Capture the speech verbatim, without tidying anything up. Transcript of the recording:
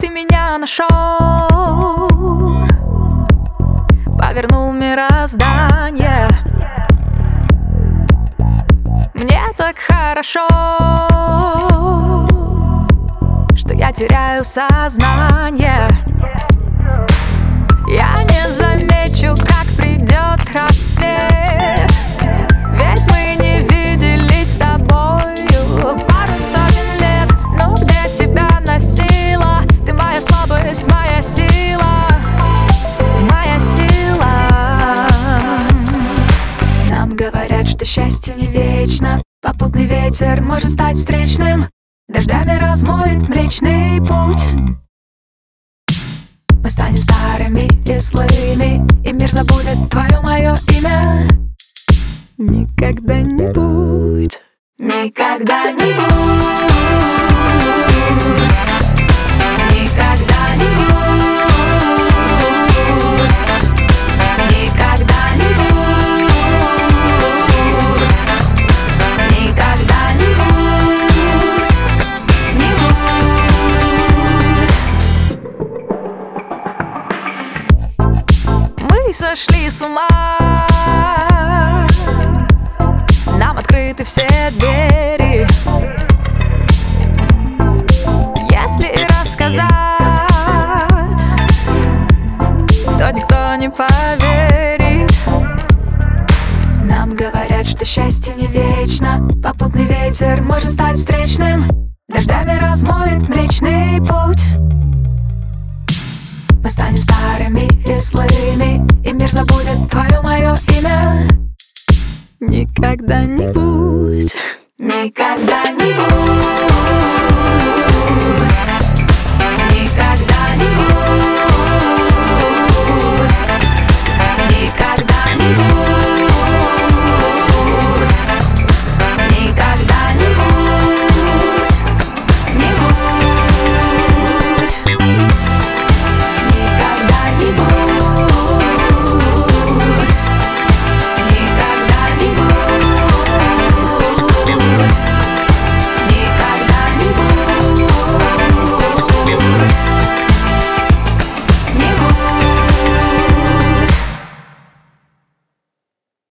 ты меня нашел, повернул мироздание. Мне так хорошо, что я теряю сознание. Я не замечу, как придет рассвет, ведь мы не виделись с тобою пару сотен лет. Ну где тебя носила? Ты моя слабость, моя сила, моя сила. Нам говорят, что счастье не вечно, попутный ветер может стать встречным, дождями размоет Млечный Путь. Мы станем старыми и злыми, и мир забудет твое, мое имя. Никогда-нибудь, никогда-нибудь, никогда-нибудь, никогда-нибудь, никогда-нибудь, нибудь. Мы сошли с ума, нам открыты все двери. Если и рассказать, то никто не поверит. Нам говорят, что счастье не вечно, попутный ветер может стать встречным, дождями размоет Млечный Путь. Мы станем старыми и злыми, и мир забудет твое, мое имя. Никогда-нибудь, никогда-нибудь.